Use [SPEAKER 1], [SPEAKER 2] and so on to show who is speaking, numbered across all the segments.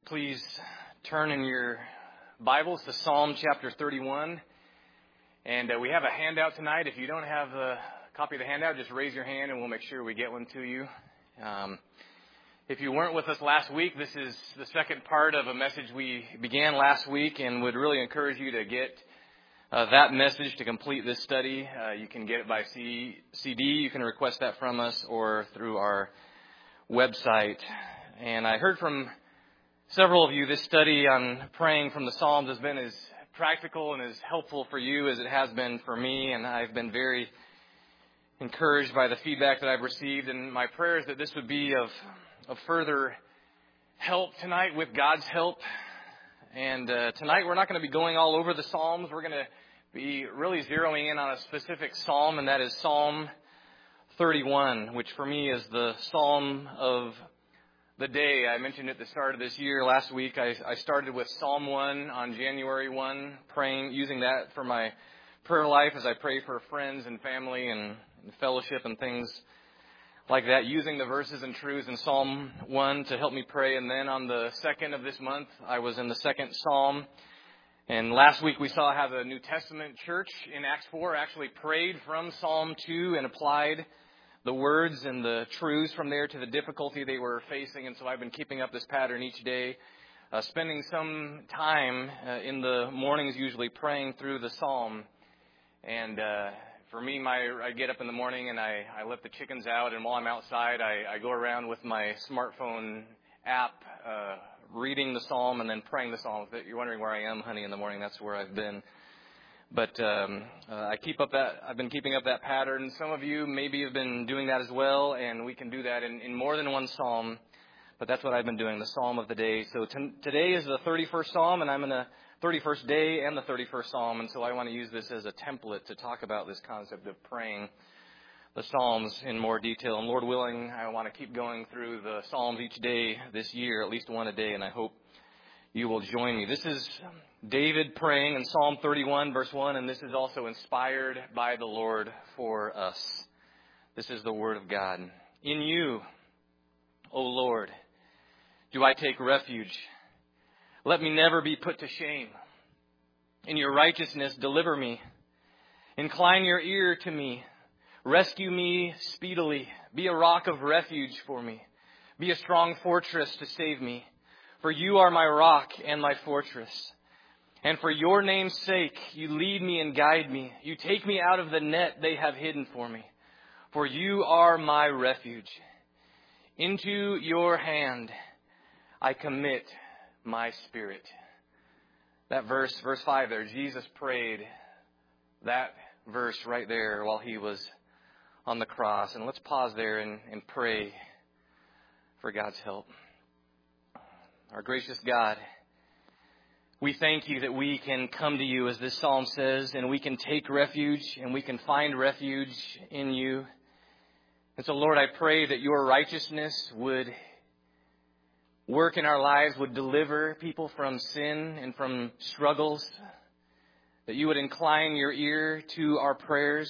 [SPEAKER 1] Please turn in your Bibles to Psalm chapter 31. And we have a handout tonight. If you don't have a copy of the handout, just raise your hand and we'll make sure we get one to you. If you weren't with us last week, this is the second part of a message we began last week and would really encourage you to get that message to complete this study. You can get it by CD. You can request that from us or through our website. And I heard from several of you, this study on praying from the Psalms has been as practical and as helpful for you as it has been for me, and I've been very encouraged by the feedback that I've received, and my prayer is that this would be of further help tonight with God's help. And tonight we're not going to be going all over the Psalms. We're going to be really zeroing in on a specific Psalm, and that is Psalm 31, which for me is the Psalm of the day. I mentioned at the start of this year, last week, I started with Psalm 1 on January 1, using that for my prayer life as I pray for friends and family and fellowship and things like that, using the verses and truths in Psalm 1 to help me pray. And then on the 2nd of this month, I was in the 2nd Psalm. And last week we saw how the New Testament church in Acts 4 actually prayed from Psalm 2 and applied the words and the truths from there to the difficulty they were facing. And so I've been keeping up this pattern each day, spending some time in the mornings usually praying through the Psalm. And for me, I get up in the morning and I let the chickens out. And while I'm outside, I go around with my smartphone app, reading the Psalm and then praying the Psalm. If you're wondering where I am, honey, in the morning, that's where I've been. But I've been keeping up that pattern. Some of you maybe have been doing that as well, and we can do that in more than one psalm. But that's what I've been doing, the Psalm of the day. So today is the 31st Psalm, and I'm in the 31st day and the 31st Psalm. And so I want to use this as a template to talk about this concept of praying the Psalms in more detail. And Lord willing, I want to keep going through the Psalms each day this year, at least one a day, and I hope you will join me. This is David praying in Psalm 31, verse 1, and this is also inspired by the Lord for us. This is the Word of God. In you, O Lord, do I take refuge. Let me never be put to shame. In your righteousness, deliver me. Incline your ear to me. Rescue me speedily. Be a rock of refuge for me. Be a strong fortress to save me. For you are my rock and my fortress. And for your name's sake, you lead me and guide me. You take me out of the net they have hidden for me. For you are my refuge. Into your hand I commit my spirit. That verse 5 there, Jesus prayed that verse right there while he was on the cross. And let's pause there and pray for God's help. Our gracious God, we thank you that we can come to you, as this psalm says, and we can take refuge and we can find refuge in you. And so, Lord, I pray that your righteousness would work in our lives, would deliver people from sin and from struggles, that you would incline your ear to our prayers,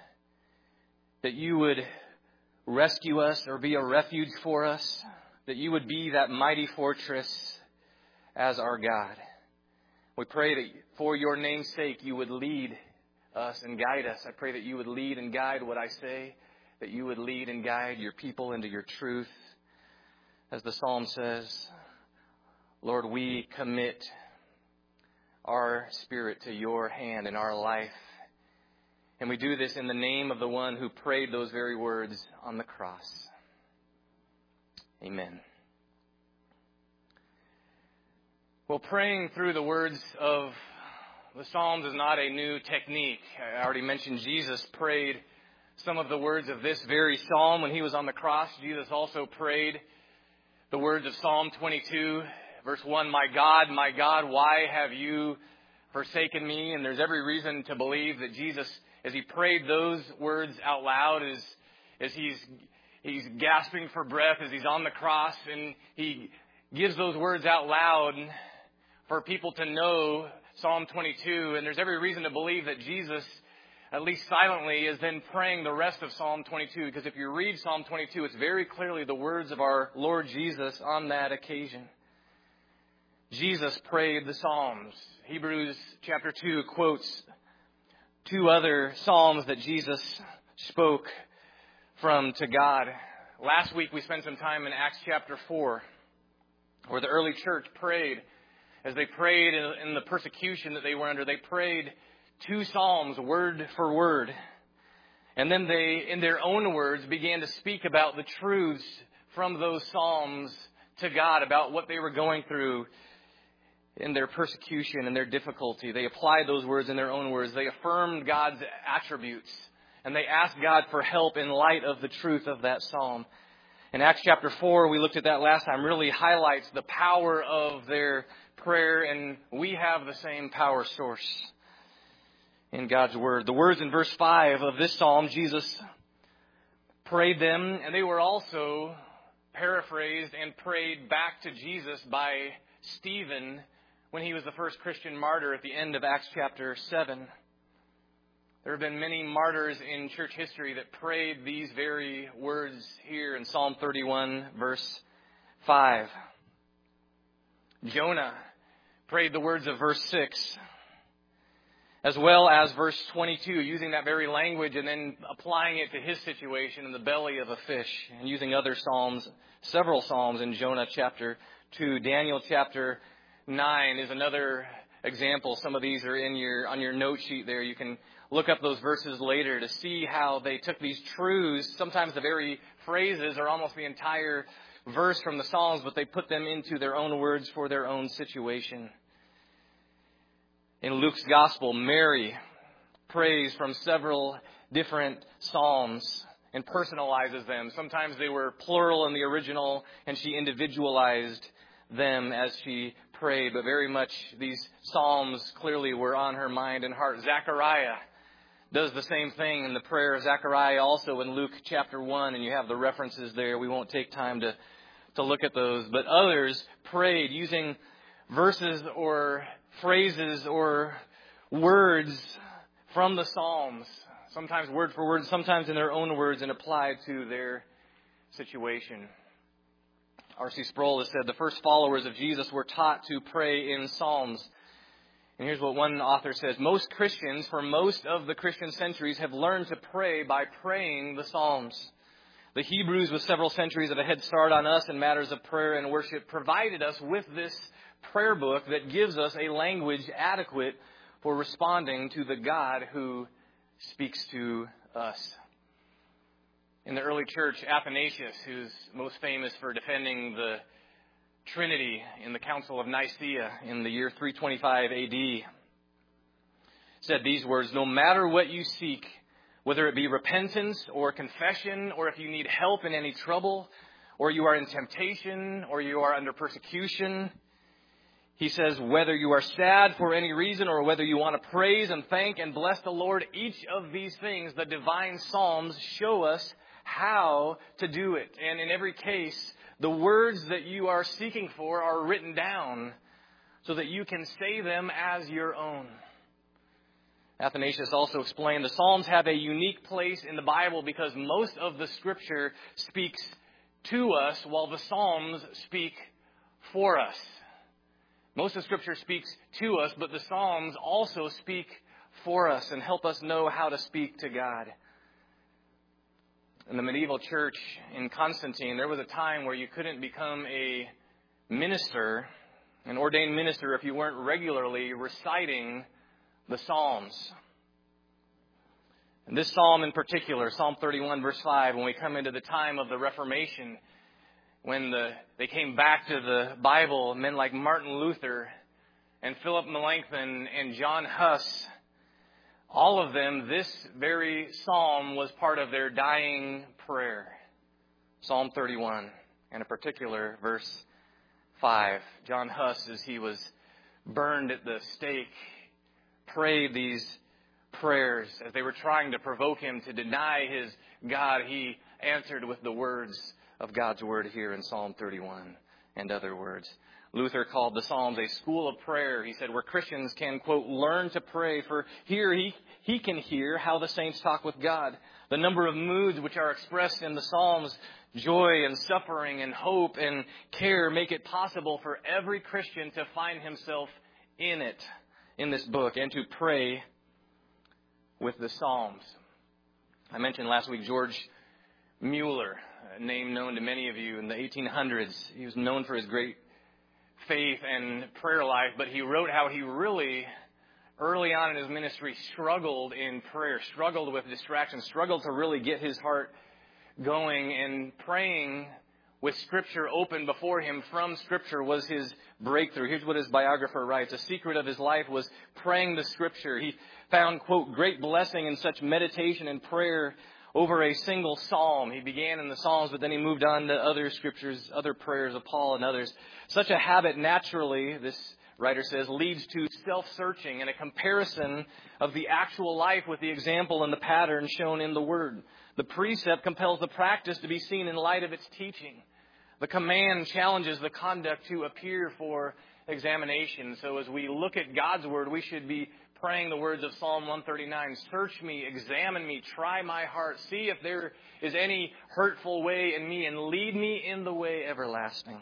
[SPEAKER 1] that you would rescue us or be a refuge for us, that you would be that mighty fortress as our God. We pray that for your name's sake, you would lead us and guide us. I pray that you would lead and guide what I say, that you would lead and guide your people into your truth. As the psalm says, Lord, we commit our spirit to your hand in our life. And we do this in the name of the one who prayed those very words on the cross. Amen. Well, praying through the words of the Psalms is not a new technique. I already mentioned Jesus prayed some of the words of this very psalm when he was on the cross. Jesus also prayed the words of Psalm 22, verse 1, my God, why have you forsaken me? And there's every reason to believe that Jesus, as he prayed those words out loud, as he's gasping for breath as he's on the cross, and he gives those words out loud for people to know Psalm 22. And there's every reason to believe that Jesus, at least silently, is then praying the rest of Psalm 22. Because if you read Psalm 22, it's very clearly the words of our Lord Jesus on that occasion. Jesus prayed the Psalms. Hebrews chapter 2 quotes two other Psalms that Jesus spoke from to God. Last week we spent some time in Acts chapter 4, where the early church prayed. As they prayed in the persecution that they were under, they prayed two Psalms word for word. And then they, in their own words, began to speak about the truths from those Psalms to God, about what they were going through in their persecution and their difficulty. They applied those words in their own words. They affirmed God's attributes. And they asked God for help in light of the truth of that psalm. In Acts chapter 4, we looked at that last time, really highlights the power of their prayer. And we have the same power source in God's Word. The words in verse 5 of this psalm, Jesus prayed them, and they were also paraphrased and prayed back to Jesus by Stephen when he was the first Christian martyr at the end of Acts chapter 7. There have been many martyrs in church history that prayed these very words here in Psalm 31, verse 5. Jonah prayed the words of verse 6, as well as verse 22, using that very language and then applying it to his situation in the belly of a fish, and using other psalms, several psalms in Jonah chapter 2. Daniel chapter 9 is another example. Some of these are on your note sheet there. You can look up those verses later to see how they took these truths, sometimes the very phrases or almost the entire verse from the Psalms, but they put them into their own words for their own situation. In Luke's Gospel, Mary prays from several different psalms and personalizes them. Sometimes they were plural in the original, and she individualized them as she prayed. But very much these psalms clearly were on her mind and heart. Zechariah does the same thing in the prayer of Zechariah, also in Luke chapter 1, and you have the references there. We won't take time to look at those. But others prayed using verses or phrases or words from the Psalms, sometimes word for word, sometimes in their own words, and applied to their situation. R.C. Sproul has said the first followers of Jesus were taught to pray in Psalms. And here's what one author says: most Christians for most of the Christian centuries have learned to pray by praying the Psalms. The Hebrews, with several centuries of a head start on us in matters of prayer and worship, provided us with this prayer book that gives us a language adequate for responding to the God who speaks to us. In the early church, Athanasius, who's most famous for defending the Trinity in the Council of Nicaea in the year 325 AD, said these words: no matter what you seek, whether it be repentance or confession, or if you need help in any trouble, or you are in temptation, or you are under persecution, he says, whether you are sad for any reason or whether you want to praise and thank and bless the Lord, each of these things, the divine Psalms show us how to do it. And in every case, the words that you are seeking for are written down so that you can say them as your own. Athanasius also explained the Psalms have a unique place in the Bible because most of the Scripture speaks to us while the Psalms speak for us. Most of Scripture speaks to us, but the Psalms also speak for us and help us know how to speak to God. In the medieval church in Constantine, there was a time where you couldn't become a minister, an ordained minister, if you weren't regularly reciting the Psalms. And this psalm in particular, Psalm 31, verse 5, when we come into the time of the Reformation, when they came back to the Bible, men like Martin Luther and Philip Melanchthon and John Huss, all of them, this very psalm was part of their dying prayer. Psalm 31, and in particular, verse 5. John Huss, as he was burned at the stake, prayed these prayers. As they were trying to provoke him to deny his God, he answered with the words of God's Word here in Psalm 31 and other words. Luther called the Psalms a school of prayer. He said, where Christians can, quote, learn to pray, for here he can hear how the saints talk with God. The number of moods which are expressed in the Psalms Joy and suffering and hope and care make it possible for every Christian to find himself in it, in this book, and to pray with the Psalms. I mentioned last week George Mueller, a name known to many of you in the 1800s. He was known for his great faith and prayer life, but he wrote how he really, early on in his ministry, struggled in prayer, struggled with distractions, struggled to really get his heart going, and praying with Scripture open before him from Scripture was his breakthrough. Here's what his biographer writes. A secret of his life was praying the Scripture. He found, quote, great blessing in such meditation and prayer over a single psalm. He began in the Psalms, but then he moved on to other scriptures, other prayers of Paul and others. Such a habit naturally, this writer says, leads to self-searching and a comparison of the actual life with the example and the pattern shown in the Word. The precept compels the practice to be seen in light of its teaching. The command challenges the conduct to appear for examination. So as we look at God's Word, we should be praying the words of Psalm 139. Search me, examine me, try my heart, see if there is any hurtful way in me, and lead me in the way everlasting.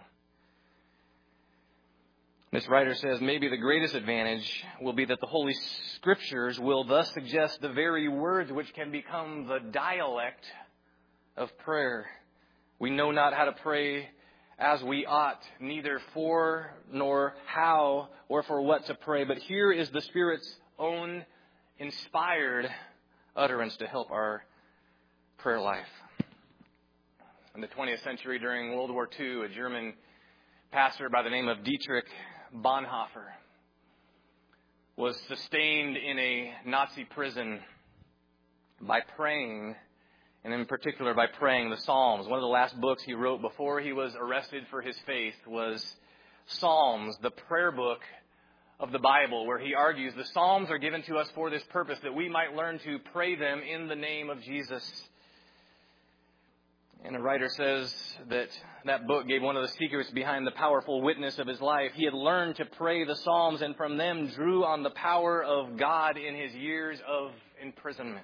[SPEAKER 1] This writer says maybe the greatest advantage will be that the Holy Scriptures will thus suggest the very words which can become the dialect of prayer. We know not how to pray as we ought, neither for nor how or for what to pray. But here is the Spirit's own inspired utterance to help our prayer life. In the 20th century, during World War II, a German pastor by the name of Dietrich Bonhoeffer was sustained in a Nazi prison by praying, and in particular by praying the Psalms. One of the last books he wrote before he was arrested for his faith was Psalms, the prayer book of the Bible, where he argues the Psalms are given to us for this purpose, that we might learn to pray them in the name of Jesus. And a writer says that book gave one of the secrets behind the powerful witness of his life. He had learned to pray the Psalms and from them drew on the power of God in his years of imprisonment.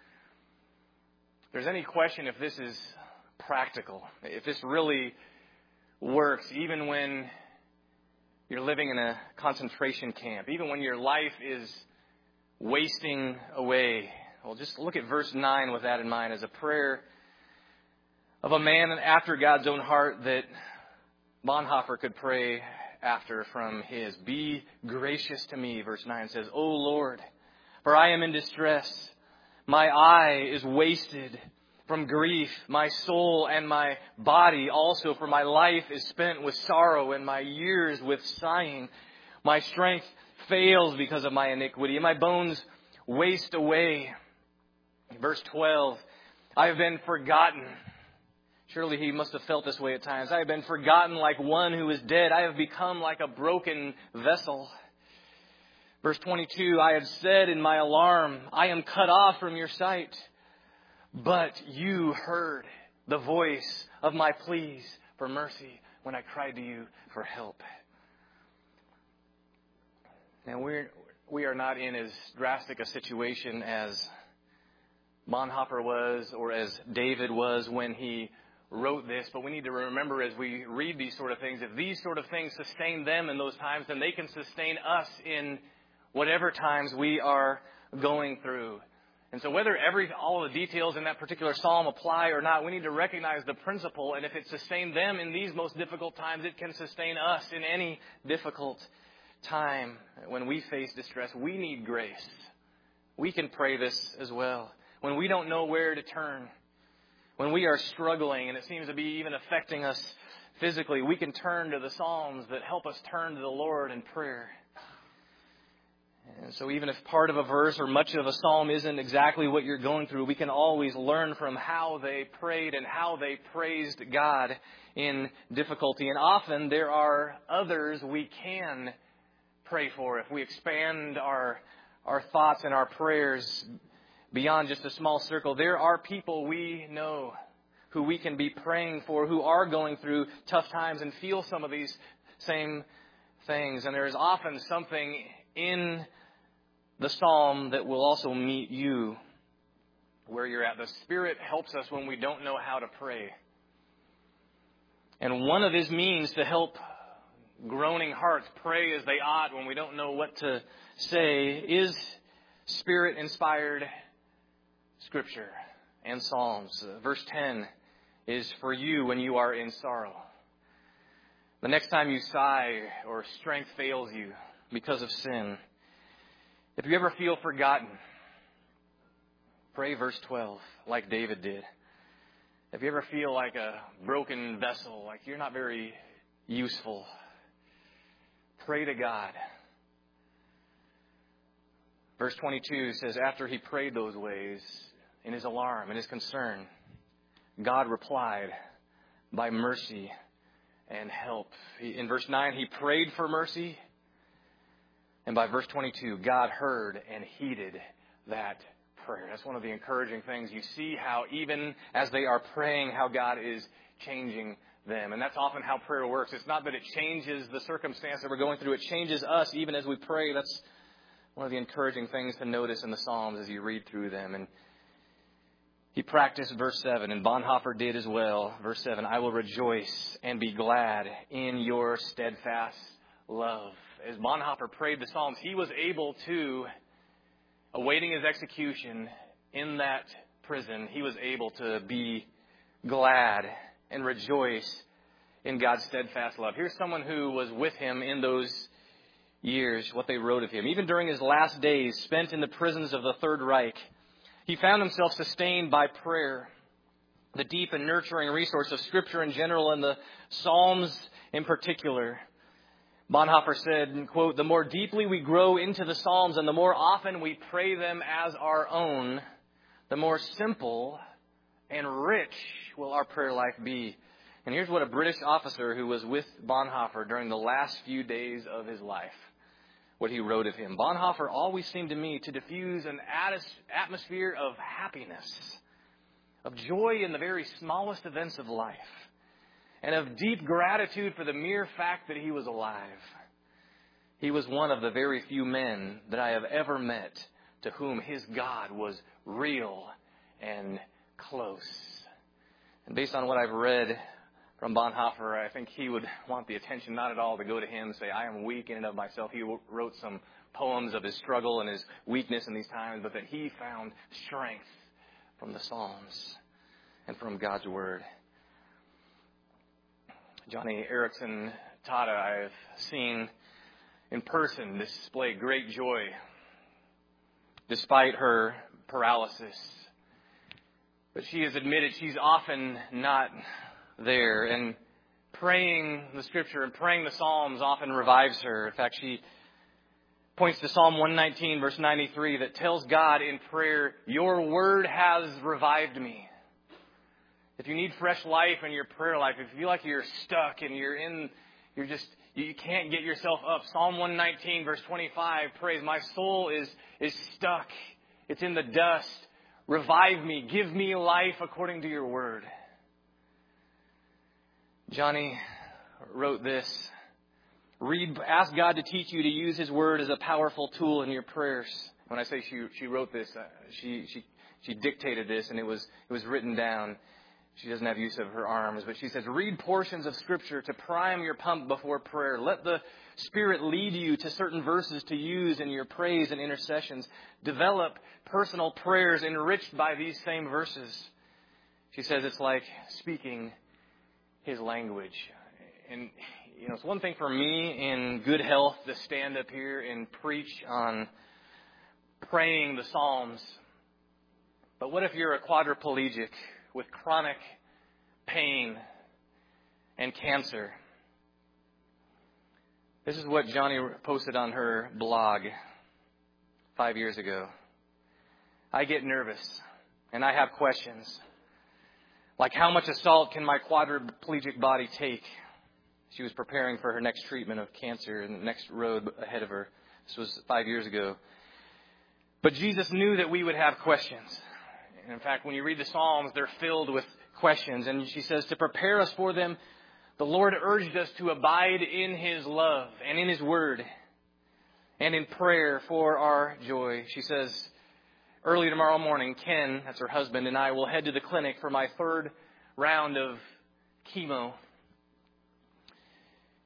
[SPEAKER 1] If there's any question if this is practical, if this really works, even when you're living in a concentration camp, even when your life is wasting away. Well, just look at verse 9 with that in mind as a prayer of a man after God's own heart that Bonhoeffer could pray after from his. Be gracious to me, verse 9 says, O Lord, for I am in distress. My eye is wasted from grief, my soul and my body also, for my life is spent with sorrow and my years with sighing. My strength fails because of my iniquity, and my bones waste away. Verse 12, I have been forgotten. Surely he must have felt this way at times. I have been forgotten like one who is dead. I have become like a broken vessel. Verse 22, I have said in my alarm, I am cut off from your sight. But you heard the voice of my pleas for mercy when I cried to you for help. Now we are not in as drastic a situation as Bonhoeffer was or as David was when he wrote this, but we need to remember as we read these sort of things, if these sort of things sustain them in those times, then they can sustain us in whatever times we are going through. And so whether all of the details in that particular psalm apply or not, we need to recognize the principle. And if it sustained them in these most difficult times, it can sustain us in any difficult time. When we face distress, we need grace. We can pray this as well. When we don't know where to turn, when we are struggling and it seems to be even affecting us physically, we can turn to the Psalms that help us turn to the Lord in prayer. And so even if part of a verse or much of a psalm isn't exactly what you're going through, we can always learn from how they prayed and how they praised God in difficulty. And often there are others we can pray for if we expand our thoughts and our prayers beyond just a small circle. There are people we know who we can be praying for who are going through tough times and feel some of these same things. And there is often something in the psalm that will also meet you where you're at. The Spirit helps us when we don't know how to pray. And one of his means to help groaning hearts pray as they ought when we don't know what to say is Spirit-inspired Scripture and Psalms. Verse 10 is for you when you are in sorrow. The next time you sigh or strength fails you because of sin. If you ever feel forgotten, pray verse 12 like David did. If you ever feel like a broken vessel, like you're not very useful, pray to God. Verse 22 says, after he prayed those ways, in his alarm, in his concern, God replied by mercy and help. In verse 9, he prayed for mercy. And by verse 22, God heard and heeded that prayer. That's one of the encouraging things. You see how even as they are praying, how God is changing them. And that's often how prayer works. It's not that it changes the circumstance that we're going through. It changes us even as we pray. That's one of the encouraging things to notice in the Psalms as you read through them. And he practiced verse 7, and Bonhoeffer did as well. Verse 7, I will rejoice and be glad in your steadfast love. As Bonhoeffer prayed the Psalms, he was able to, awaiting his execution in that prison, he was able to be glad and rejoice in God's steadfast love. Here's someone who was with him in those years, what they wrote of him. Even during his last days spent in the prisons of the Third Reich, he found himself sustained by prayer, the deep and nurturing resource of Scripture in general and the Psalms in particular. Bonhoeffer said, quote, the more deeply we grow into the Psalms and the more often we pray them as our own, the more simple and rich will our prayer life be. And here's what a British officer who was with Bonhoeffer during the last few days of his life, what he wrote of him. Bonhoeffer always seemed to me to diffuse an atmosphere of happiness, of joy in the very smallest events of life, and of deep gratitude for the mere fact that he was alive. He was one of the very few men that I have ever met to whom his God was real and close. And based on what I've read from Bonhoeffer, I think he would want the attention not at all to go to him and say, I am weak in and of myself. He wrote some poems of his struggle and his weakness in these times, but that he found strength from the Psalms and from God's Word. Johnny Erickson Tata, I've seen in person display great joy despite her paralysis. But she has admitted she's often not there. And praying the Scripture and praying the Psalms often revives her. In fact, she points to Psalm 119, verse 93, that tells God in prayer, your word has revived me. If you need fresh life in your prayer life, if you feel like you're stuck and you can't get yourself up, Psalm 119, verse 25 prays, my soul is stuck. It's in the dust. Revive me. Give me life according to your word. Johnny wrote this. Ask God to teach you to use his word as a powerful tool in your prayers. When I say she wrote this, she dictated this and it was written down. She doesn't have use of her arms, but she says, read portions of Scripture to prime your pump before prayer. Let the Spirit lead you to certain verses to use in your praise and intercessions. Develop personal prayers enriched by these same verses. She says it's like speaking his language. And, it's one thing for me in good health to stand up here and preach on praying the Psalms. But what if you're a quadriplegic with chronic pain and cancer? This is what Johnny posted on her blog 5 years ago. I get nervous and I have questions. Like, how much assault can my quadriplegic body take? She was preparing for her next treatment of cancer and the next road ahead of her. This was 5 years ago. But Jesus knew that we would have questions. And in fact, when you read the Psalms, they're filled with questions. And she says, to prepare us for them, the Lord urged us to abide in his love and in his word and in prayer for our joy. She says, early tomorrow morning, Ken, that's her husband, and I will head to the clinic for my third round of chemo.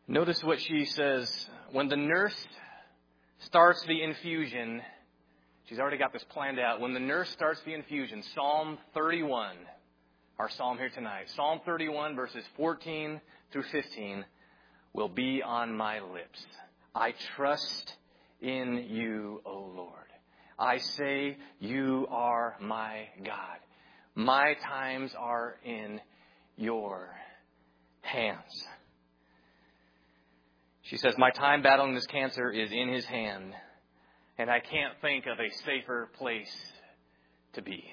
[SPEAKER 1] Notice what she says. When the nurse starts the infusion, she's already got this planned out. When the nurse starts the infusion, Psalm 31, our psalm here tonight, Psalm 31 verses 14 through 15 will be on my lips. I trust in you, O Lord. I say you are my God. My times are in your hands. She says, my time battling this cancer is in his hand, and I can't think of a safer place to be.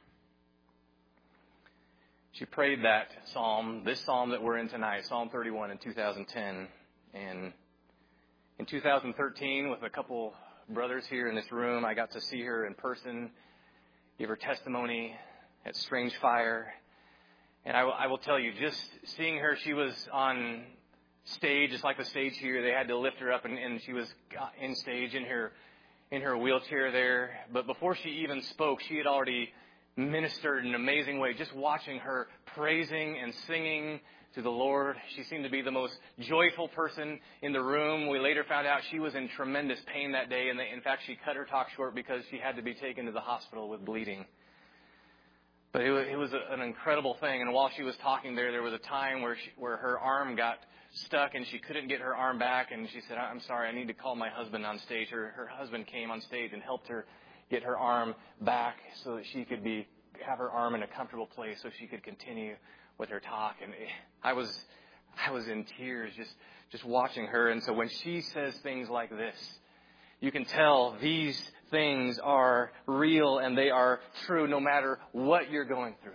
[SPEAKER 1] She prayed that psalm, this psalm that we're in tonight, Psalm 31 in 2010. And in 2013, with a couple brothers here in this room, I got to see her in person, give her testimony at Strange Fire. And I will tell you, just seeing her, she was on stage, just like the stage here. They had to lift her up, and she was in stage in her wheelchair there. But before she even spoke, she had already ministered in an amazing way. Just watching her praising and singing to the Lord. She seemed to be the most joyful person in the room. We later found out she was in tremendous pain that day, and in fact, she cut her talk short because she had to be taken to the hospital with bleeding. But it was an incredible thing. And while she was talking there was a time where her arm got stuck and she couldn't get her arm back. And she said, I'm sorry, I need to call my husband on stage. Her husband came on stage and helped her get her arm back so that she could have her arm in a comfortable place so she could continue with her talk. And I was in tears just watching her. And so when she says things like this, you can tell these things are real and they are true no matter what you're going through.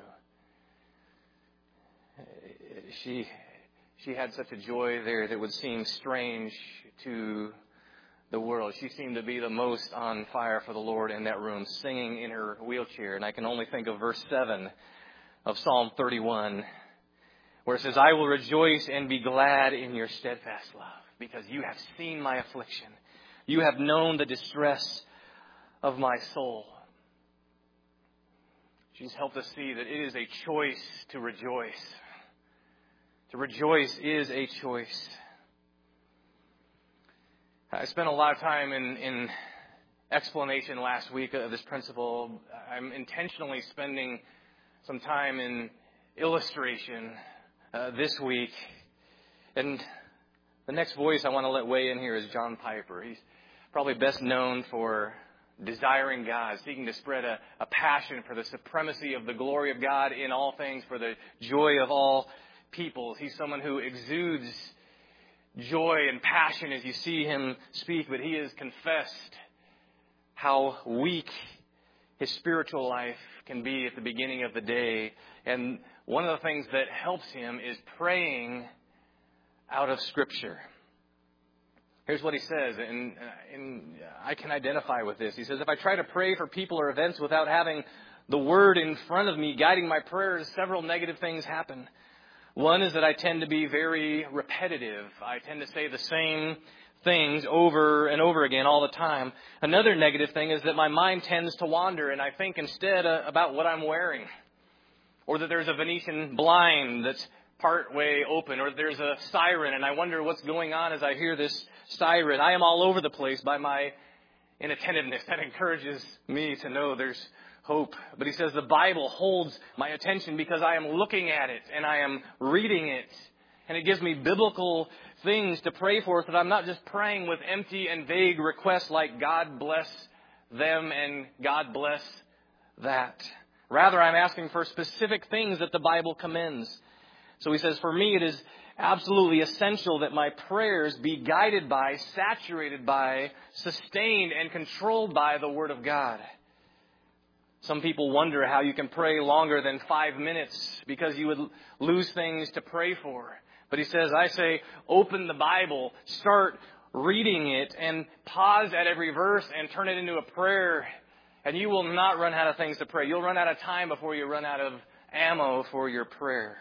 [SPEAKER 1] She had such a joy there that would seem strange to the world. She seemed to be the most on fire for the Lord in that room, singing in her wheelchair. And I can only think of verse 7 of Psalm 31, where it says, I will rejoice and be glad in your steadfast love, because you have seen my affliction. You have known the distress of my soul. She's helped us see that it is a choice to rejoice. To rejoice is a choice. I spent a lot of time in explanation last week of this principle. I'm intentionally spending some time in illustration this week. And the next voice I want to let weigh in here is John Piper. He's probably best known for desiring God, seeking to spread a passion for the supremacy of the glory of God in all things, for the joy of all peoples. He's someone who exudes joy and passion as you see him speak, but he has confessed how weak his spiritual life can be at the beginning of the day. And one of the things that helps him is praying out of Scripture. Here's what he says, and I can identify with this. He says, if I try to pray for people or events without having the Word in front of me guiding my prayers, several negative things happen. One is that I tend to be very repetitive. I tend to say the same things over and over again all the time. Another negative thing is that my mind tends to wander, and I think instead about what I'm wearing, or that there's a Venetian blind that's part way open, or there's a siren and I wonder what's going on as I hear this siren. I am all over the place by my inattentiveness. That encourages me to know there's hope. But he says the Bible holds my attention because I am looking at it and I am reading it. And it gives me biblical things to pray for, so that I'm not just praying with empty and vague requests like God bless them and God bless that. Rather, I'm asking for specific things that the Bible commends. So he says, for me, it is absolutely essential that my prayers be guided by, saturated by, sustained and controlled by the Word of God. Some people wonder how you can pray longer than 5 minutes because you would lose things to pray for. But he says, I say, open the Bible, start reading it, and pause at every verse and turn it into a prayer. And you will not run out of things to pray. You'll run out of time before you run out of ammo for your prayer.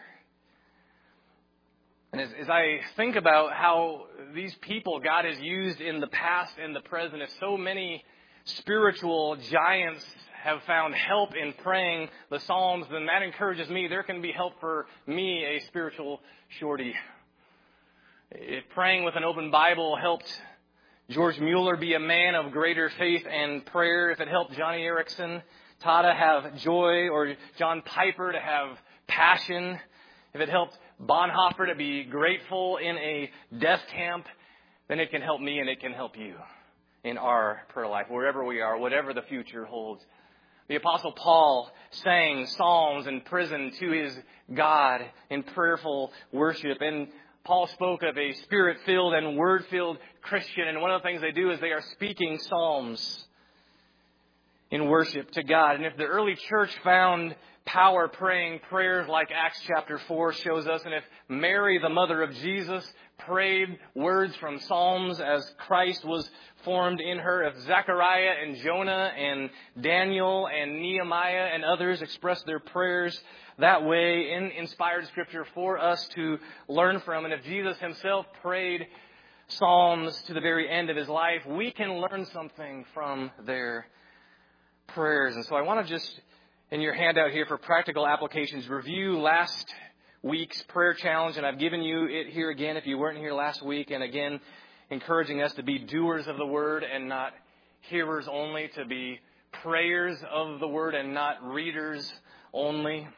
[SPEAKER 1] And as I think about how these people God has used in the past and the present, if so many spiritual giants have found help in praying the Psalms, then that encourages me. There can be help for me, a spiritual shorty. If praying with an open Bible helped George Mueller be a man of greater faith and prayer, if it helped Johnny Erickson Tata have joy, or John Piper to have passion, if it helped Bonhoeffer to be grateful in a death camp, then it can help me and it can help you in our prayer life, wherever we are, whatever the future holds. The Apostle Paul sang psalms in prison to his God in prayerful worship. And Paul spoke of a Spirit-filled and Word-filled Christian. And one of the things they do is they are speaking psalms in worship to God. And if the early church found power praying prayers like Acts chapter 4 shows us, and if Mary, the mother of Jesus, prayed words from Psalms as Christ was formed in her, if Zechariah and Jonah and Daniel and Nehemiah and others expressed their prayers that way in inspired Scripture for us to learn from, and if Jesus himself prayed Psalms to the very end of his life, we can learn something from their prayers. And so I want to just, in your handout here for practical applications, review last week's prayer challenge, and I've given you it here again if you weren't here last week, and again, encouraging us to be doers of the Word and not hearers only, to be prayers of the Word and not readers only.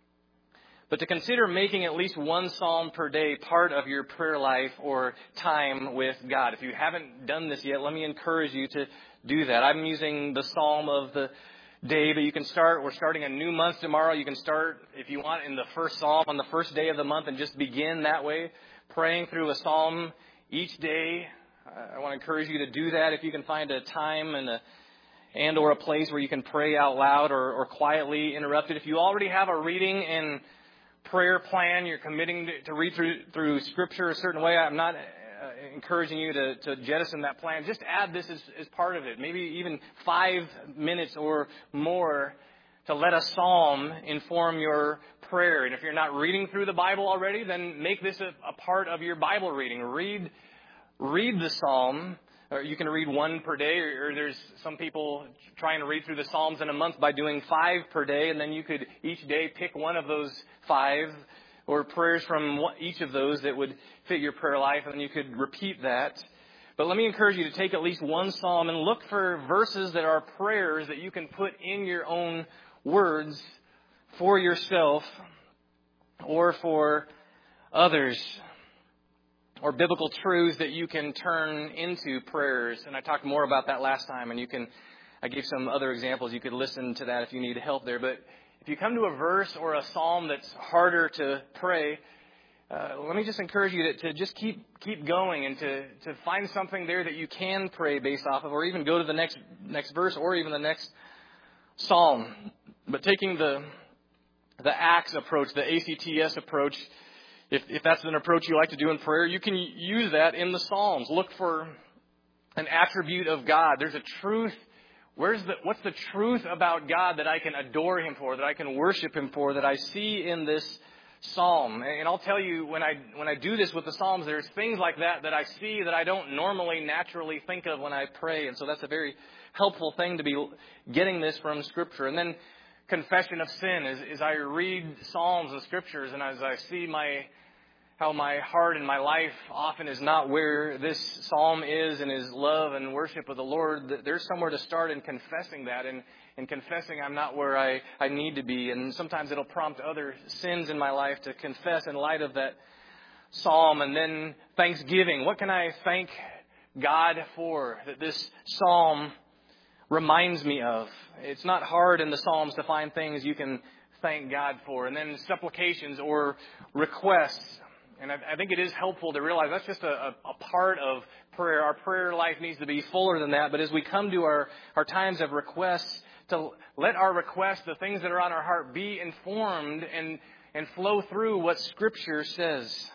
[SPEAKER 1] But to consider making at least one psalm per day part of your prayer life or time with God. If you haven't done this yet, let me encourage you to do that. I'm using the psalm of the day, but you can start. We're starting a new month tomorrow. You can start, if you want, in the first psalm on the first day of the month and just begin that way, praying through a psalm each day. I want to encourage you to do that if you can find a time and or a place where you can pray out loud or quietly interrupt it. If you already have a reading and prayer plan, you're committing to read through Scripture a certain way, I'm not encouraging you to jettison that plan. Just add this as part of it. Maybe even 5 minutes or more to let a psalm inform your prayer. And if you're not reading through the Bible already, then make this a part of your Bible reading. Read the psalm. Or you can read one per day, or there's some people trying to read through the Psalms in a month by doing 5 per day, and then you could each day pick one of those 5 or prayers from each of those that would fit your prayer life, and then you could repeat that. But let me encourage you to take at least one psalm and look for verses that are prayers that you can put in your own words for yourself or for others, or biblical truths that you can turn into prayers. And I talked more about that last time, and I gave some other examples. You could listen to that if you need help there. But if you come to a verse or a psalm that's harder to pray, let me just encourage you to just keep going and to find something there that you can pray based off of, or even go to the next verse or even the next psalm. But taking the ACTS approach, the ACTS approach, if that's an approach you like to do in prayer, you can use that in the Psalms. Look for an attribute of God. There's a truth. What's the truth about God that I can adore Him for, that I can worship Him for, that I see in this psalm? And I'll tell you, when I do this with the Psalms, there's things like that I see that I don't normally naturally think of when I pray. And so that's a very helpful thing to be getting this from Scripture. And then confession of sin. As I read Psalms and Scriptures, and as I see how my heart and my life often is not where this psalm is in His love and worship of the Lord, there's somewhere to start in confessing that and confessing I'm not where I need to be. And sometimes it'll prompt other sins in my life to confess in light of that psalm. And then thanksgiving. What can I thank God for that this psalm reminds me of? It's not hard in the Psalms to find things you can thank God for. And then supplications or requests. And I think it is helpful to realize that's just a part of prayer. Our prayer life needs to be fuller than that. But as we come to our times of requests, to let our requests, the things that are on our heart, be informed and flow through what Scripture says.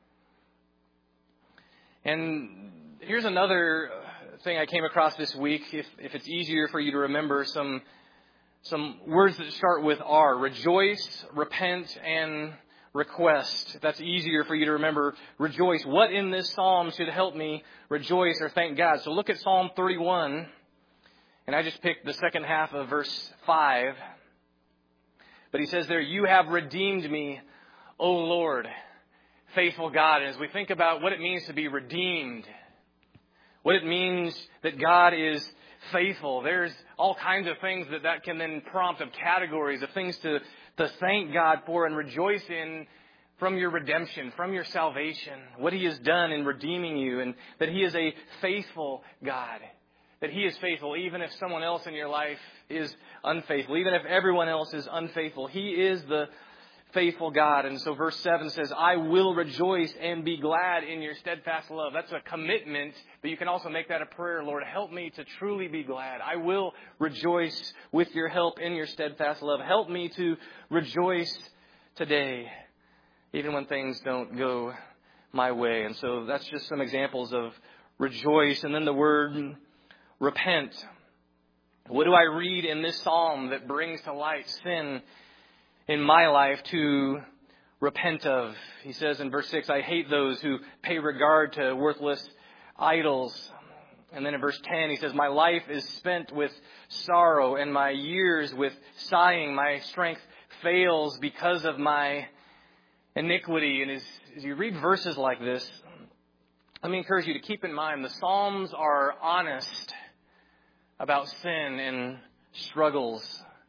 [SPEAKER 1] And here's another thing I came across this week, if it's easier for you to remember, some words that start with R. Rejoice, repent, and request. If that's easier for you to remember, rejoice. What in this psalm should help me rejoice or thank God? So look at Psalm 31, and I just picked the second half of verse 5. But he says there, "You have redeemed me, O Lord. faithful God. And as we think about what it means to be redeemed, what it means that God is faithful, there's all kinds of things that can then prompt of categories of things to thank God for and rejoice in from your redemption, from your salvation, what He has done in redeeming you, and that He is a faithful God. That He is faithful even if someone else in your life is unfaithful, even if everyone else is unfaithful. He is the faithful God. And so verse 7 says, I will rejoice and be glad in your steadfast love. That's a commitment, but you can also make that a prayer. Lord, help me to truly be glad. I will rejoice with your help in your steadfast love. Help me to rejoice today, even when things don't go my way. And so that's just some examples of rejoice. And then the word repent. What do I read in this psalm that brings to light sin in my life to repent of? He says in verse 6, I hate those who pay regard to worthless idols. And then in verse 10, he says, my life is spent with sorrow and my years with sighing. My strength fails because of my iniquity. And as you read verses like this, let me encourage you to keep in mind the Psalms are honest about sin and struggles.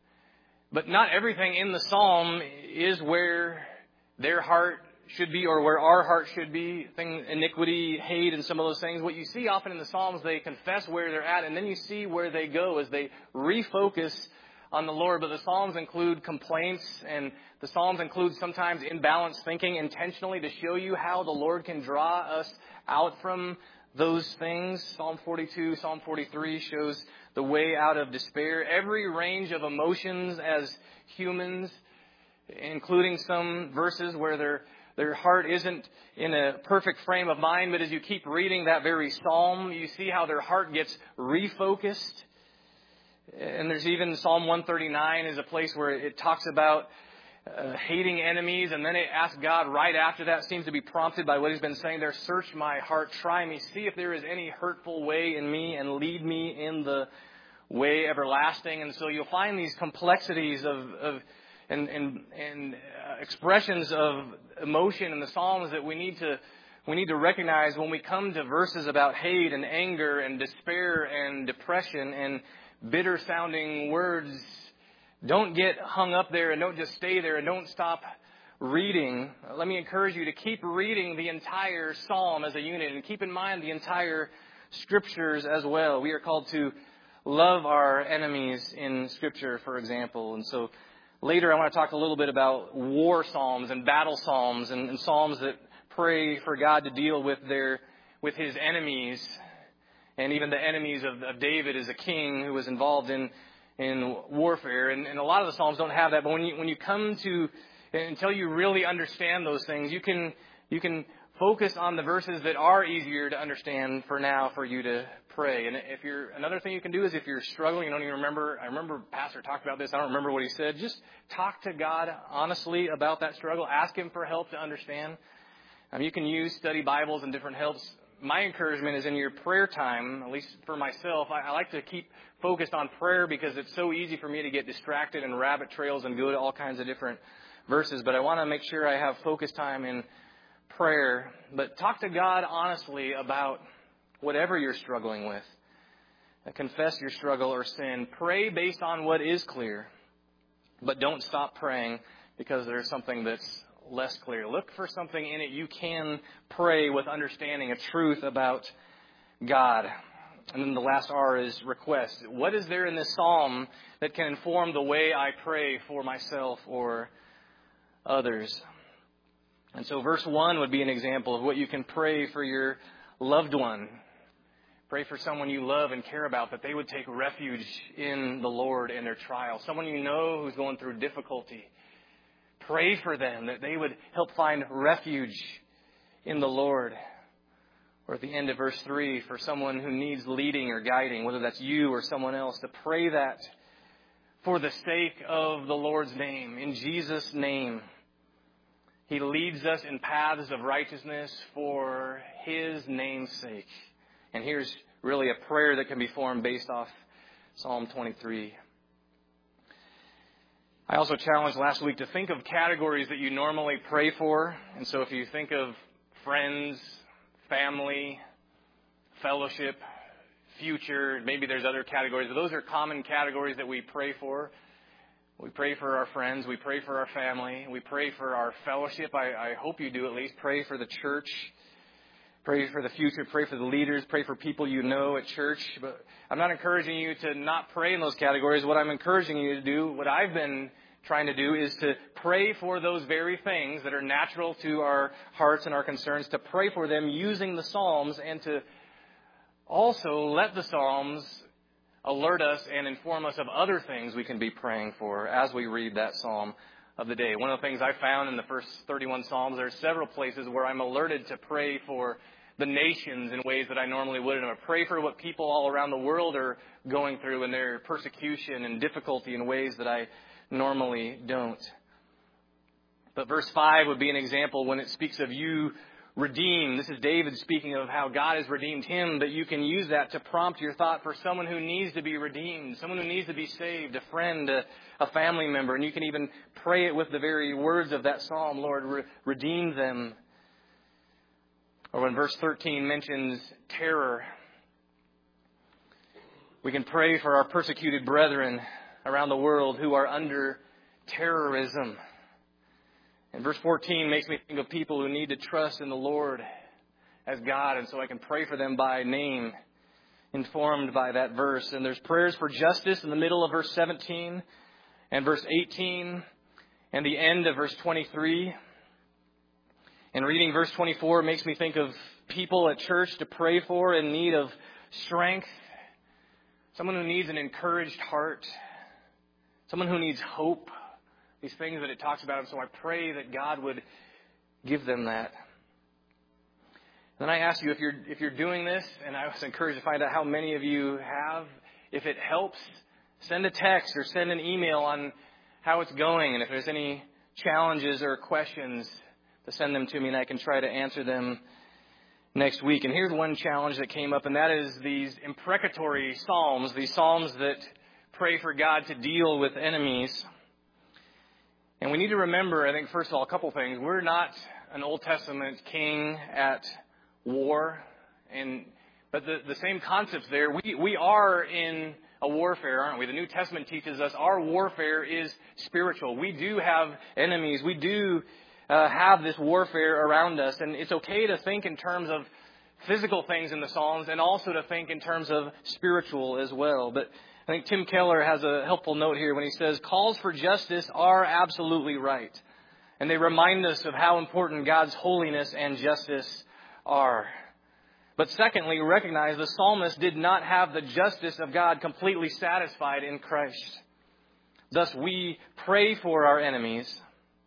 [SPEAKER 1] But not everything in the Psalm is where their heart should be or where our heart should be. Iniquity, hate, and some of those things. What you see often in the Psalms, they confess where they're at, and then you see where they go as they refocus on the Lord. But the Psalms include complaints, and the Psalms include sometimes imbalanced thinking intentionally to show you how the Lord can draw us out from those things. Psalm 42, Psalm 43 shows the way out of despair. Every range of emotions as humans, including some verses where their heart isn't in a perfect frame of mind. But as you keep reading that very psalm, you see how their heart gets refocused. And there's even Psalm 139 is a place where it talks about hating enemies, and then it asks God right after that, seems to be prompted by what He's been saying there, search my heart, try me, see if there is any hurtful way in me, and lead me in the way everlasting. And so you'll find these complexities of expressions of emotion in the Psalms that we need to recognize when we come to verses about hate and anger and despair and depression and bitter sounding words. Don't get hung up there and don't just stay there and don't stop reading. Let me encourage you to keep reading the entire psalm as a unit and keep in mind the entire scriptures as well. We are called to love our enemies in Scripture, for example. And so later I want to talk a little bit about war psalms and battle psalms and psalms that pray for God to deal with His enemies. And even the enemies of David as a king who was involved in warfare. And a lot of the Psalms don't have that. But when you come to, until you really understand those things, you can focus on the verses that are easier to understand for now for you to pray. And another thing you can do is if you're struggling, you don't even remember, I remember Pastor talked about this, I don't remember what he said, just talk to God honestly about that struggle. Ask Him for help to understand. You can use study Bibles and different helps. My encouragement is in your prayer time, at least for myself, I like to keep focused on prayer because it's so easy for me to get distracted in rabbit trails and go to all kinds of different verses. But I want to make sure I have focused time in prayer. But talk to God honestly about whatever you're struggling with. Confess your struggle or sin. Pray based on what is clear. But don't stop praying because there's something that's less clear. Look for something in it you can pray with understanding, a truth about God. And then the last R is request. What is there in this psalm that can inform the way I pray for myself or others? And so verse 1 would be an example of what you can pray for your loved one. Pray for someone you love and care about, that they would take refuge in the Lord in their trial. Someone you know who's going through difficulty. Pray for them, that they would help find refuge in the Lord. Or at the end of verse 3, for someone who needs leading or guiding, whether that's you or someone else, to pray that for the sake of the Lord's name, in Jesus' name. He leads us in paths of righteousness for His name's sake. And here's really a prayer that can be formed based off Psalm 23. I also challenged last week to think of categories that you normally pray for. And so if you think of friends, family, fellowship, future, maybe there's other categories. Those are common categories that we pray for. We pray for our friends. We pray for our family. We pray for our fellowship. I hope you do at least. Pray for the church. Pray for the future. Pray for the leaders. Pray for people you know at church. But I'm not encouraging you to not pray in those categories. What I'm encouraging you to do, what I've been trying to do, is to pray for those very things that are natural to our hearts and our concerns, to pray for them using the Psalms, and to also let the Psalms alert us and inform us of other things we can be praying for as we read that Psalm of the day. One of the things I found in the first 31 Psalms, there are several places where I'm alerted to pray for the nations in ways that I normally wouldn't. I pray for what people all around the world are going through in their persecution and difficulty in ways that I normally don't. But verse 5 would be an example when it speaks of you redeemed. This is David speaking of how God has redeemed him, but you can use that to prompt your thought for someone who needs to be redeemed, someone who needs to be saved, a friend, a family member. And you can even pray it with the very words of that psalm, Lord, redeem them. Or when verse 13 mentions terror, we can pray for our persecuted brethren around the world who are under terrorism. And verse 14 makes me think of people who need to trust in the Lord as God. And so I can pray for them by name, informed by that verse. And there's prayers for justice in the middle of verse 17 and verse 18 and the end of verse 23. And reading verse 24 makes me think of people at church to pray for in need of strength. Someone who needs an encouraged heart. Someone who needs hope. These things that it talks about. And so I pray that God would give them that. Then I ask you, if you're doing this, and I was encouraged to find out how many of you have, if it helps, send a text or send an email on how it's going. And if there's any challenges or questions, to send them to me, and I can try to answer them next week. And here's one challenge that came up, and that is these imprecatory psalms, these psalms that pray for God to deal with enemies. And we need to remember, I think, first of all, a couple things. We're not an Old Testament king at war, but the same concepts there. We are in a warfare, aren't we? The New Testament teaches us our warfare is spiritual. We do have enemies. We do have this warfare around us. And it's okay to think in terms of physical things in the Psalms and also to think in terms of spiritual as well. But I think Tim Keller has a helpful note here when he says, calls for justice are absolutely right. And they remind us of how important God's holiness and justice are. But secondly, recognize the psalmist did not have the justice of God completely satisfied in Christ. Thus, we pray for our enemies,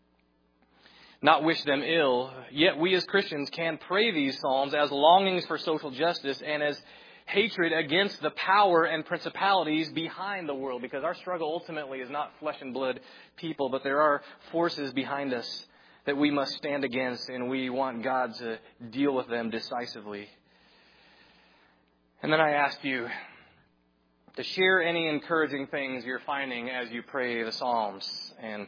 [SPEAKER 1] not wish them ill. Yet we as Christians can pray these psalms as longings for social justice and as hatred against the power and principalities behind the world, because our struggle ultimately is not flesh and blood people, but there are forces behind us that we must stand against, and we want God to deal with them decisively. And then I ask you to share any encouraging things you're finding as you pray the Psalms. And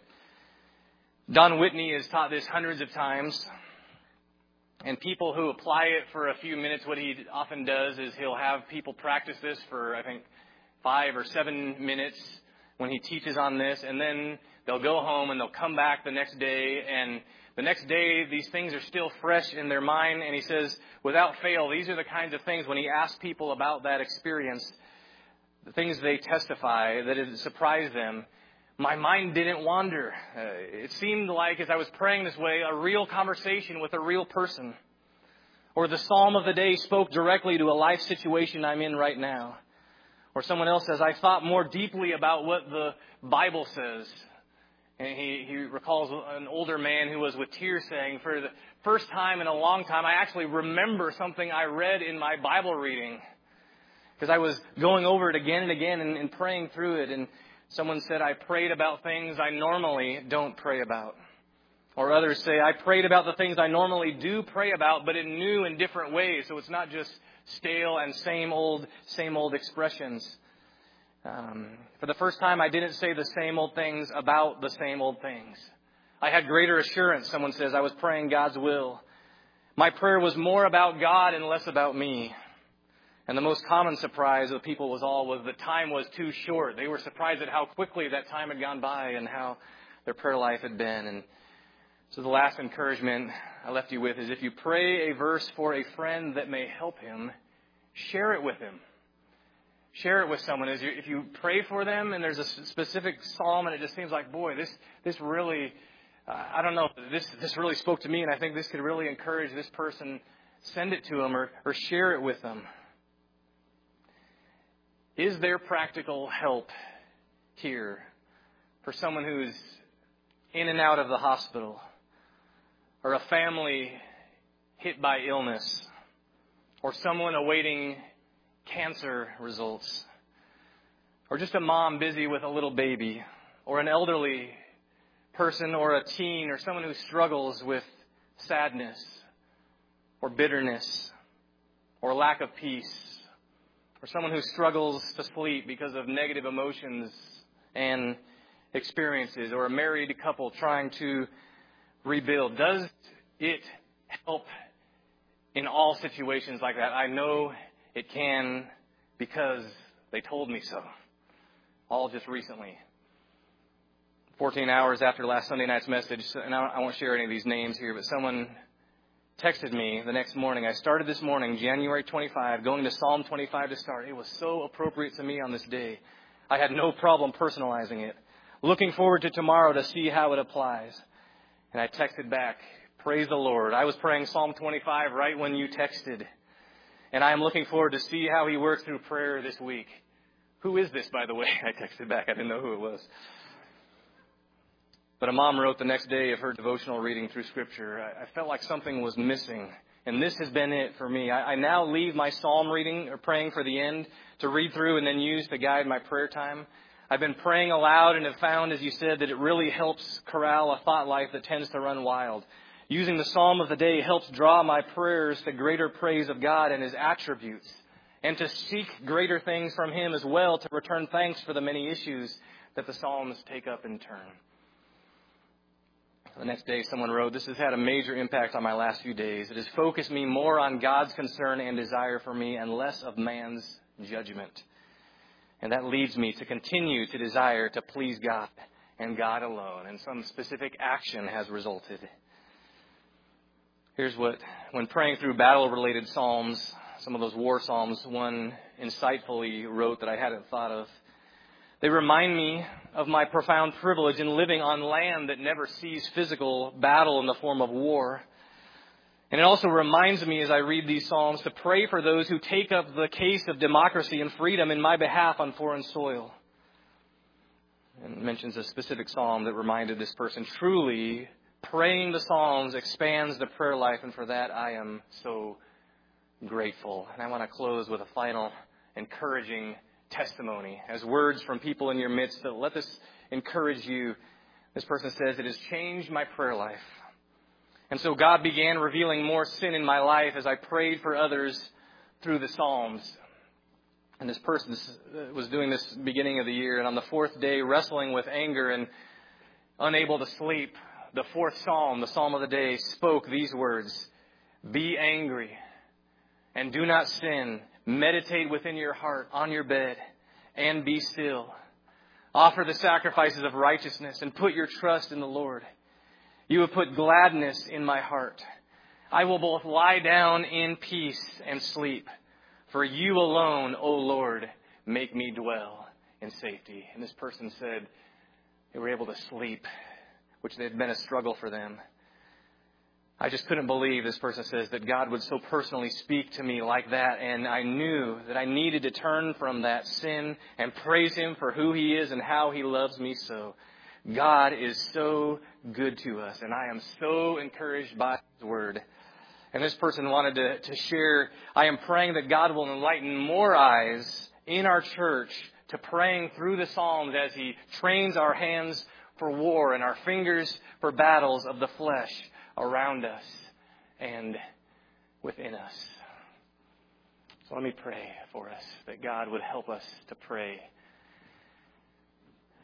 [SPEAKER 1] Don Whitney has taught this hundreds of times. And people who apply it for a few minutes, what he often does is he'll have people practice this for, I think, 5 or 7 minutes when he teaches on this. And then they'll go home and they'll come back the next day. And the next day, these things are still fresh in their mind. And he says, without fail, these are the kinds of things when he asks people about that experience, the things they testify that it surprised them. My mind didn't wander. It seemed like, as I was praying this way, a real conversation with a real person. Or the psalm of the day spoke directly to a life situation I'm in right now. Or someone else says, I thought more deeply about what the Bible says. And he recalls an older man who was with tears saying, for the first time in a long time, I actually remember something I read in my Bible reading. Because I was going over it again and again and praying through it. And someone said, I prayed about things I normally don't pray about. Or others say, I prayed about the things I normally do pray about, but in new and different ways. So it's not just stale and same old expressions. For the first time, I didn't say the same old things about the same old things. I had greater assurance, someone says. I was praying God's will. My prayer was more about God and less about me. And the most common surprise of people was the time was too short. They were surprised at how quickly that time had gone by and how their prayer life had been. And so the last encouragement I left you with is if you pray a verse for a friend that may help him, share it with him. Share it with someone. If you pray for them and there's a specific psalm and it just seems like, boy, this really, I don't know, this really spoke to me and I think this could really encourage this person, send it to them or share it with them. Is there practical help here for someone who's in and out of the hospital or a family hit by illness or someone awaiting cancer results or just a mom busy with a little baby or an elderly person or a teen or someone who struggles with sadness or bitterness or lack of peace? Or someone who struggles to sleep because of negative emotions and experiences, or a married couple trying to rebuild. Does it help in all situations like that? I know it can because they told me so. All just recently. 14 hours after last Sunday night's message, and I won't share any of these names here, but someone texted me the next morning. I started this morning, January 25, going to Psalm 25 to start. It was so appropriate to me on this day. I had no problem personalizing it. Looking forward to tomorrow to see how it applies. And I texted back, praise the Lord. I was praying Psalm 25 right when you texted. And I am looking forward to see how he works through prayer this week. Who is this, by the way? I texted back. I didn't know who it was. But a mom wrote the next day of her devotional reading through Scripture, I felt like something was missing. And this has been it for me. I now leave my psalm reading or praying for the end to read through and then use to guide my prayer time. I've been praying aloud and have found, as you said, that it really helps corral a thought life that tends to run wild. Using the psalm of the day helps draw my prayers to greater praise of God and His attributes, and to seek greater things from Him as well, to return thanks for the many issues that the psalms take up in turn. The next day, someone wrote, this has had a major impact on my last few days. It has focused me more on God's concern and desire for me and less of man's judgment. And that leads me to continue to desire to please God and God alone. And some specific action has resulted. Here's what, when praying through battle-related psalms, some of those war psalms, one insightfully wrote that I hadn't thought of. They remind me of my profound privilege in living on land that never sees physical battle in the form of war. And it also reminds me as I read these psalms to pray for those who take up the case of democracy and freedom in my behalf on foreign soil. And it mentions a specific psalm that reminded this person, truly, praying the psalms expands the prayer life, and for that I am so grateful. And I want to close with a final encouraging testimony as words from people in your midst that let this encourage you. This person says, it has changed my prayer life. And so God began revealing more sin in my life as I prayed for others through the Psalms. And this person was doing this beginning of the year, and on the fourth day, wrestling with anger and unable to sleep, the fourth psalm, the psalm of the day, spoke these words, be angry and do not sin. Meditate within your heart on your bed and be still. Offer the sacrifices of righteousness and put your trust in the Lord. You have put gladness in my heart. I will both lie down in peace and sleep. For you alone, O Lord, make me dwell in safety. And this person said they were able to sleep, which had been a struggle for them. I just couldn't believe, this person says, that God would so personally speak to me like that. And I knew that I needed to turn from that sin and praise Him for who He is and how He loves me so. God is so good to us, and I am so encouraged by His Word. And this person wanted to share, I am praying that God will enlighten more eyes in our church to praying through the Psalms as He trains our hands for war and our fingers for battles of the flesh around us and within us. So let me pray for us that God would help us to pray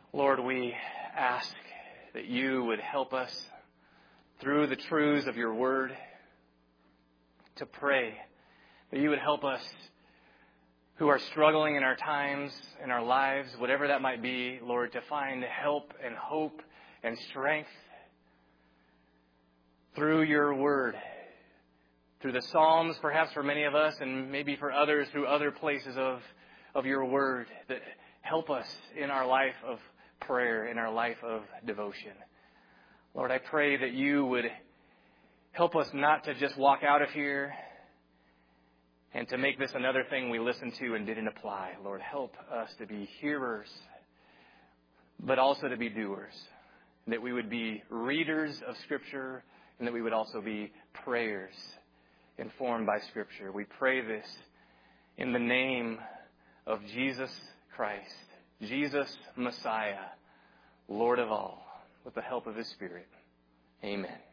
[SPEAKER 1] Lord, we ask that you would help us through the truths of your word to pray, that you would help us who are struggling in our times, in our lives, whatever that might be, Lord, to find help and hope and strength through your word, through the Psalms, perhaps for many of us, and maybe for others through other places of your word that help us in our life of prayer, in our life of devotion. Lord, I pray that you would help us not to just walk out of here and to make this another thing we listened to and didn't apply. Lord, help us to be hearers, but also to be doers, that we would be readers of Scripture, and that we would also be prayers informed by Scripture. We pray this in the name of Jesus Christ, Jesus Messiah, Lord of all, with the help of His Spirit. Amen.